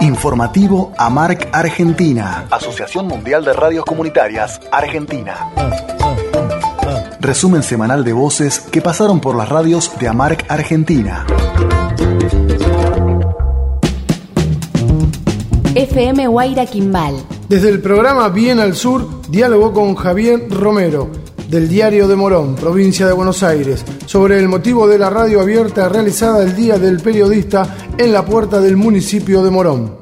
Informativo AMARC Argentina. Asociación Mundial de Radios Comunitarias Argentina. Resumen semanal de voces que pasaron por las radios de AMARC Argentina. FM Guaira Quimbal. Desde el programa Bien al Sur, dialogó con Javier Romero, del Diario de Morón, provincia de Buenos Aires, sobre el motivo de la radio abierta realizada el Día del Periodista en la puerta del municipio de Morón.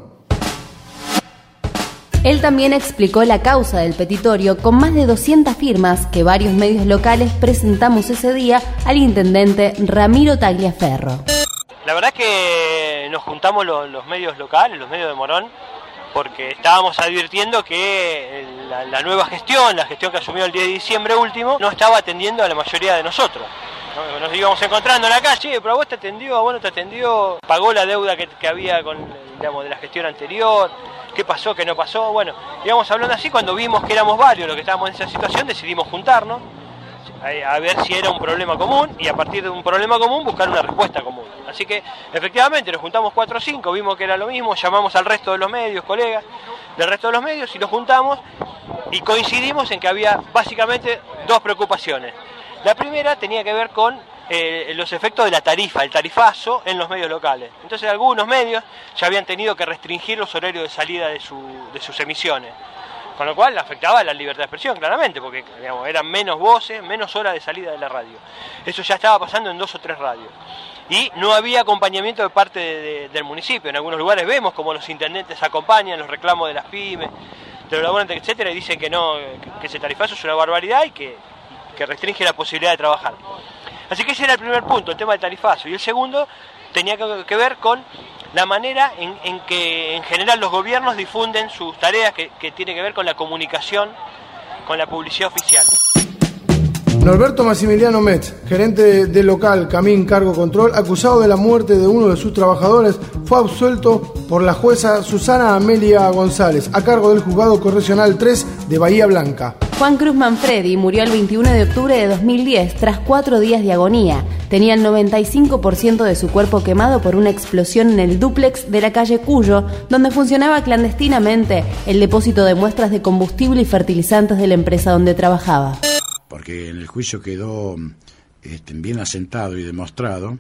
Él también explicó la causa del petitorio con más de 200 firmas que varios medios locales presentamos ese día al intendente Ramiro Tagliaferro. La verdad es que nos juntamos los medios locales, los medios de Morón, porque estábamos advirtiendo que la nueva gestión, la gestión que asumió el 10 de diciembre último, no estaba atendiendo a la mayoría de nosotros. Nos íbamos encontrando en la calle, pero a vos te atendió, a vos no te atendió, pagó la deuda que había con, digamos, de la gestión anterior, qué pasó, qué no pasó. Bueno, íbamos hablando así, cuando vimos que éramos varios los que estábamos en esa situación, decidimos juntarnos a ver si era un problema común y a partir de un problema común buscar una respuesta común. Así que efectivamente nos juntamos 4 o 5, vimos que era lo mismo, llamamos al resto de los medios, colegas del resto de los medios y nos juntamos y coincidimos en que había básicamente 2 preocupaciones. La primera tenía que ver con los efectos de la tarifa, el tarifazo en los medios locales. Entonces algunos medios ya habían tenido que restringir los horarios de salida de sus emisiones. Con lo cual afectaba la libertad de expresión, claramente, porque digamos, eran menos voces, menos horas de salida de la radio. Eso ya estaba pasando en 2 o 3 radios. Y no había acompañamiento de parte del municipio. En algunos lugares vemos como los intendentes acompañan los reclamos de las pymes, de los laburantes, etcétera, y dicen que no, que ese tarifazo es una barbaridad y que restringe la posibilidad de trabajar. Así que ese era el primer punto, el tema del tarifazo. Y el segundo tenía que ver con la manera en que en general los gobiernos difunden sus tareas que tiene que ver con la comunicación, con la publicidad oficial. Norberto Massimiliano Metz, gerente del local Camín Cargo Control, acusado de la muerte de uno de sus trabajadores, fue absuelto por la jueza Susana Amelia González, a cargo del Juzgado Correccional 3 de Bahía Blanca. Juan Cruz Manfredi murió el 21 de octubre de 2010 tras 4 días de agonía. Tenía el 95% de su cuerpo quemado por una explosión en el dúplex de la calle Cuyo, donde funcionaba clandestinamente el depósito de muestras de combustible y fertilizantes de la empresa donde trabajaba. Porque en el juicio quedó bien asentado y demostrado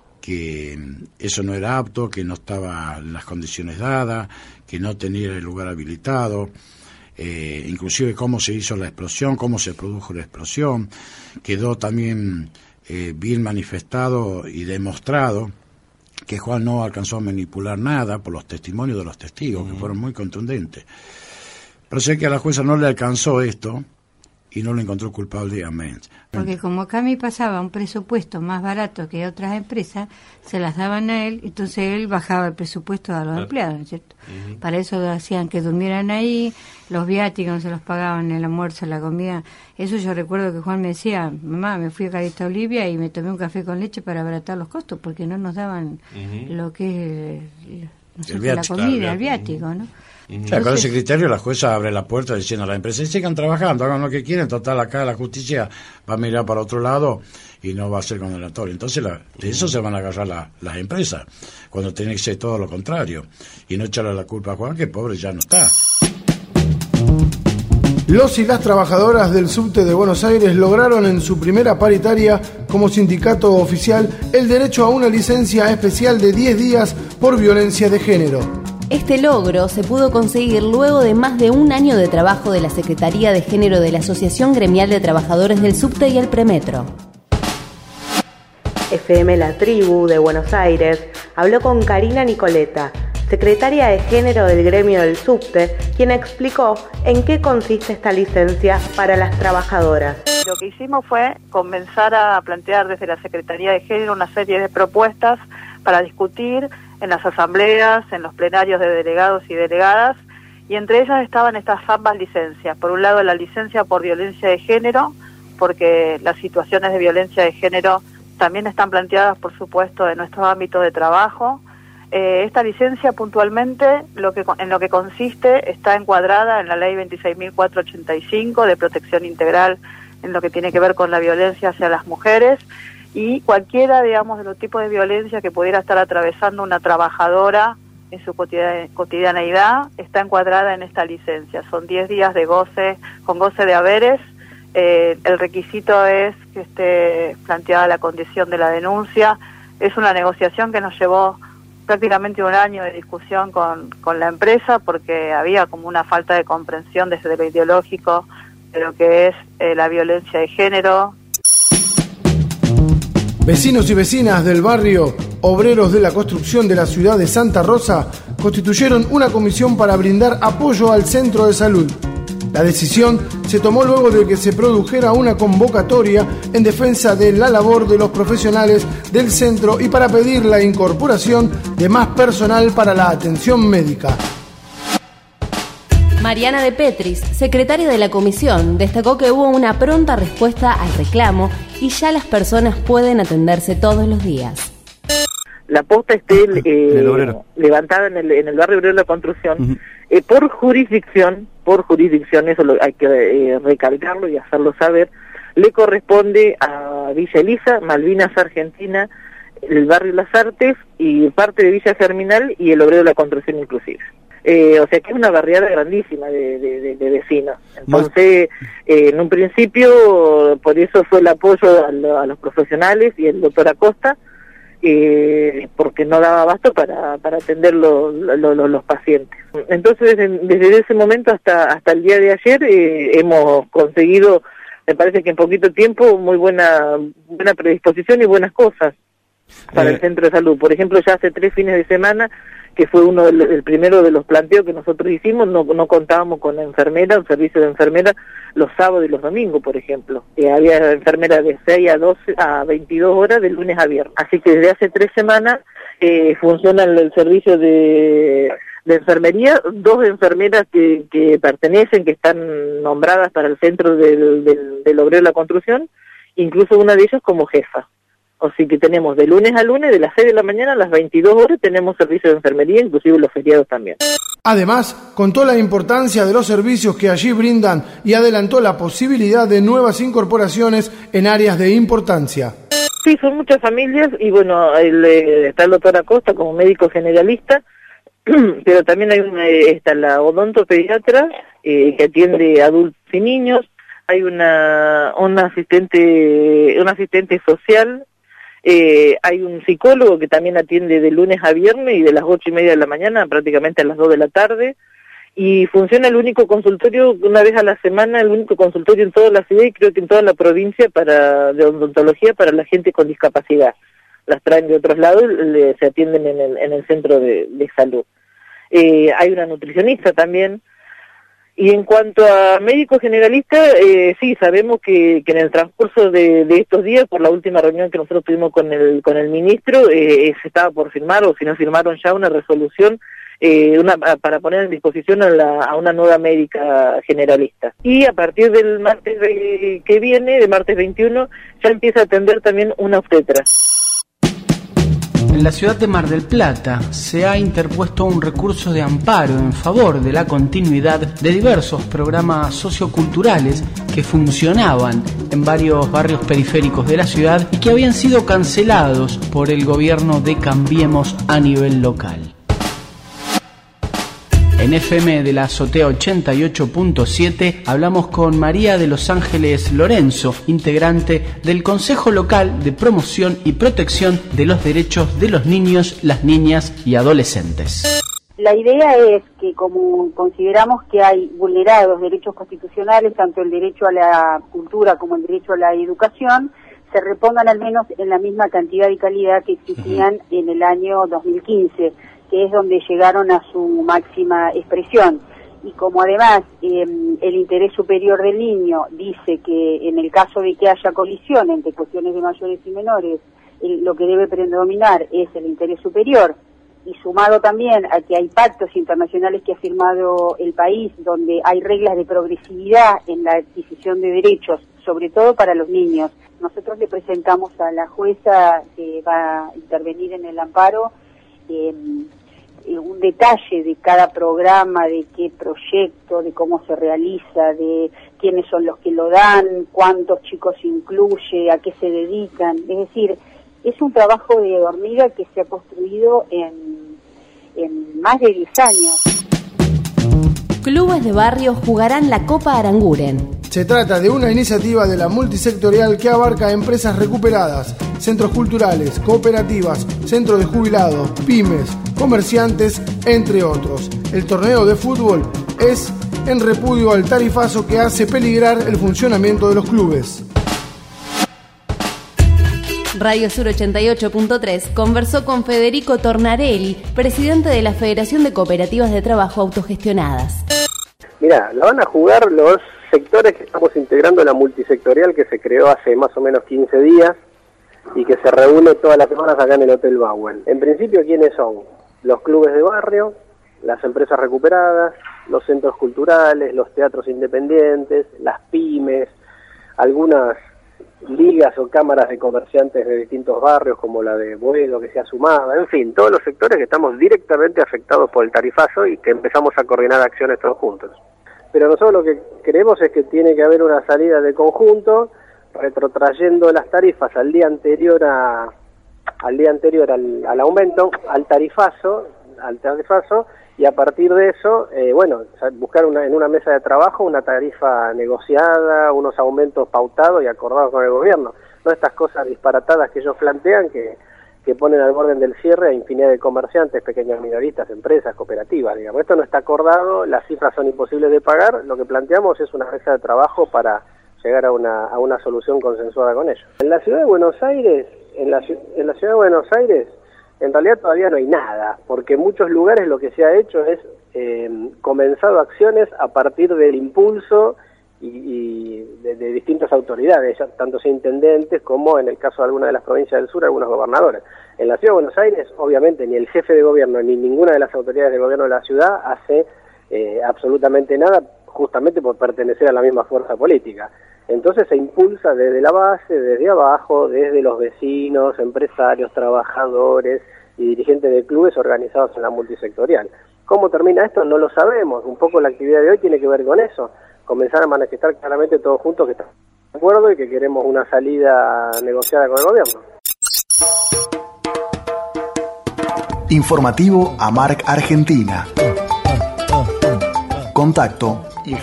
que eso no era apto, que no estaban las condiciones dadas, que no tenía el lugar habilitado, inclusive cómo se hizo la explosión, cómo se produjo la explosión. Quedó también bien manifestado y demostrado que Juan no alcanzó a manipular nada por los testimonios de los testigos, que fueron muy contundentes. Pero sé que a la jueza no le alcanzó esto y no lo encontró culpable a Metz. Porque como acá me pasaba un presupuesto más barato que otras empresas, se las daban a él, entonces él bajaba el presupuesto a los empleados, ¿no es cierto? Para eso hacían que durmieran ahí, los viáticos no se los pagaban, el almuerzo, la comida. Eso yo recuerdo que Juan me decía, mamá, me fui a Carita Olivia y me tomé un café con leche para abaratar los costos, porque no nos daban lo que es la comida, el viático, ¿no? O sea, con ese criterio la jueza abre la puerta diciendo a la empresa, sigan trabajando, hagan lo que quieren, total acá la justicia va a mirar para otro lado y no va a ser condenatorio. Entonces de eso se van a agarrar las empresas, cuando tiene que ser todo lo contrario, y no echarle la culpa a Juan, que pobre ya no está. Los y las trabajadoras del subte de Buenos Aires lograron en su primera paritaria como sindicato oficial el derecho a una licencia especial de 10 días por violencia de género. Este logro se pudo conseguir luego de más de un año de trabajo de la Secretaría de Género de la Asociación Gremial de Trabajadores del Subte y el Premetro. FM La Tribu de Buenos Aires habló con Karina Nicoleta, secretaria de Género del Gremio del Subte, quien explicó en qué consiste esta licencia para las trabajadoras. Lo que hicimos fue comenzar a plantear desde la Secretaría de Género una serie de propuestas para discutir en las asambleas, en los plenarios de delegados y delegadas, y entre ellas estaban estas ambas licencias. Por un lado, la licencia por violencia de género, porque las situaciones de violencia de género también están planteadas, por supuesto, en nuestro ámbito de trabajo. Esta licencia puntualmente en lo que consiste está encuadrada en la ley 26.485 de protección integral en lo que tiene que ver con la violencia hacia las mujeres, y cualquiera, digamos, de los tipos de violencia que pudiera estar atravesando una trabajadora en su cotidianeidad está encuadrada en esta licencia. Son 10 días de goce, con goce de haberes. El requisito es que esté planteada la condición de la denuncia. Es una negociación que nos llevó prácticamente un año de discusión con la empresa, porque había como una falta de comprensión desde lo ideológico de lo que es la violencia de género. Vecinos y vecinas del barrio Obreros de la Construcción de la ciudad de Santa Rosa constituyeron una comisión para brindar apoyo al centro de salud. La decisión se tomó luego de que se produjera una convocatoria en defensa de la labor de los profesionales del centro y para pedir la incorporación de más personal para la atención médica. Mariana de Petris, secretaria de la comisión, destacó que hubo una pronta respuesta al reclamo y ya las personas pueden atenderse todos los días. La posta esté levantada en el barrio Obrero de la Construcción, por jurisdicción, eso hay que recalcarlo y hacerlo saber, le corresponde a Villa Elisa, Malvinas Argentina, el barrio Las Artes y parte de Villa Germinal y el Obrero de la Construcción inclusive. O sea que es una barriada grandísima de vecinos. Entonces, en un principio, por eso fue el apoyo a los profesionales y el doctor Acosta, porque no daba abasto para atender los pacientes. Entonces, desde ese momento hasta el día de ayer, hemos conseguido, me parece que en poquito tiempo, muy buena predisposición y buenas cosas para el centro de salud. Por ejemplo, ya hace 3 fines de semana, que fue el primero de los planteos que nosotros hicimos, no contábamos con la enfermera, un servicio de enfermera los sábados y los domingos, por ejemplo. Había enfermera de 6 a 22 horas de lunes a viernes. Así que desde hace 3 semanas funciona el servicio de enfermería, 2 enfermeras que pertenecen, que están nombradas para el centro del Obrero de la Construcción, incluso una de ellas como jefa. Así que tenemos de lunes a lunes, de las 6 de la mañana a las 22 horas, tenemos servicio de enfermería, inclusive los feriados también. Además, contó la importancia de los servicios que allí brindan y adelantó la posibilidad de nuevas incorporaciones en áreas de importancia. Sí, son muchas familias y bueno, está el doctor Acosta como médico generalista, pero también está la odontopediatra que atiende adultos y niños, hay una asistente social. Hay un psicólogo que también atiende de lunes a viernes y de las 8:30 de la mañana prácticamente a las 2 de la tarde, y funciona el único consultorio una vez a la semana, el único consultorio en toda la ciudad y creo que en toda la provincia de odontología para la gente con discapacidad. Las traen de otros lados, se atienden en el centro de salud. Hay una nutricionista también. Y en cuanto a médico generalista, sí, sabemos que en el transcurso de estos días, por la última reunión que nosotros tuvimos con el ministro, se estaba por firmar, o si no firmaron ya, una resolución para poner en disposición a una nueva médica generalista. Y a partir del martes que viene, de martes 21, ya empieza a atender también una obstetra. En la ciudad de Mar del Plata se ha interpuesto un recurso de amparo en favor de la continuidad de diversos programas socioculturales que funcionaban en varios barrios periféricos de la ciudad y que habían sido cancelados por el gobierno de Cambiemos a nivel local. En FM de la Azotea 88.7 hablamos con María de Los Ángeles Lorenzo, integrante del Consejo Local de Promoción y Protección de los Derechos de los Niños, las Niñas y Adolescentes. La idea es que, como consideramos que hay vulnerados derechos constitucionales, tanto el derecho a la cultura como el derecho a la educación, se repongan al menos en la misma cantidad y calidad que existían en el año 2015, que es donde llegaron a su máxima expresión. Y como además el interés superior del niño dice que en el caso de que haya colisión entre cuestiones de mayores y menores, lo que debe predominar es el interés superior, y sumado también a que hay pactos internacionales que ha firmado el país donde hay reglas de progresividad en la adquisición de derechos, sobre todo para los niños. Nosotros le presentamos a la jueza que va a intervenir en el amparo un detalle de cada programa, de qué proyecto, de cómo se realiza, de quiénes son los que lo dan, cuántos chicos incluye, a qué se dedican. Es decir, es un trabajo de hormiga que se ha construido en en más de 10 años. Clubes de barrio jugarán la Copa Aranguren. Se trata de una iniciativa de la multisectorial que abarca empresas recuperadas, centros culturales, cooperativas, centros de jubilados, pymes, comerciantes, entre otros. El torneo de fútbol es en repudio al tarifazo que hace peligrar el funcionamiento de los clubes. Radio Sur 88.3 conversó con Federico Tornarelli, presidente de la Federación de Cooperativas de Trabajo Autogestionadas. Mirá, la van a jugar los sectores que estamos integrando la multisectorial que se creó hace más o menos 15 días y que se reúne todas las semanas acá en el Hotel Bowen. En principio, ¿quiénes son? Los clubes de barrio, las empresas recuperadas, los centros culturales, los teatros independientes, las pymes, algunas ligas o cámaras de comerciantes de distintos barrios como la de Boedo que se ha sumado, en fin, todos los sectores que estamos directamente afectados por el tarifazo y que empezamos a coordinar acciones todos juntos. Pero nosotros lo que creemos es que tiene que haber una salida de conjunto, retrotrayendo las tarifas al día anterior al aumento, al tarifazo, y a partir de eso, buscar en una mesa de trabajo una tarifa negociada, unos aumentos pautados y acordados con el gobierno. No estas cosas disparatadas que ellos plantean que ponen al borde del cierre a infinidad de comerciantes, pequeños minoristas, empresas, cooperativas, digamos. Esto no está acordado, las cifras son imposibles de pagar, lo que planteamos es una mesa de trabajo para llegar a una solución consensuada con ellos. En la ciudad de Buenos Aires, en realidad todavía no hay nada, porque en muchos lugares lo que se ha hecho es comenzado acciones a partir del impulso y de distintas autoridades, tanto sea intendentes como en el caso de algunas de las provincias del sur, algunos gobernadores. En la ciudad de Buenos Aires, obviamente, ni el jefe de gobierno ni ninguna de las autoridades de gobierno de la ciudad hace absolutamente nada, justamente por pertenecer a la misma fuerza política. Entonces se impulsa desde la base, desde abajo, desde los vecinos, empresarios, trabajadores y dirigentes de clubes organizados en la multisectorial. ¿Cómo termina esto? No lo sabemos. Un poco la actividad de hoy tiene que ver con eso. Comenzar a manifestar claramente todos juntos que estamos de acuerdo y que queremos una salida negociada con el gobierno. Informativo AMARC Argentina. Contacto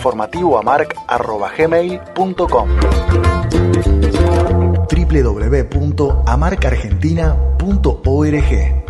informativoamarc@gmail.com www.amarcargentina.org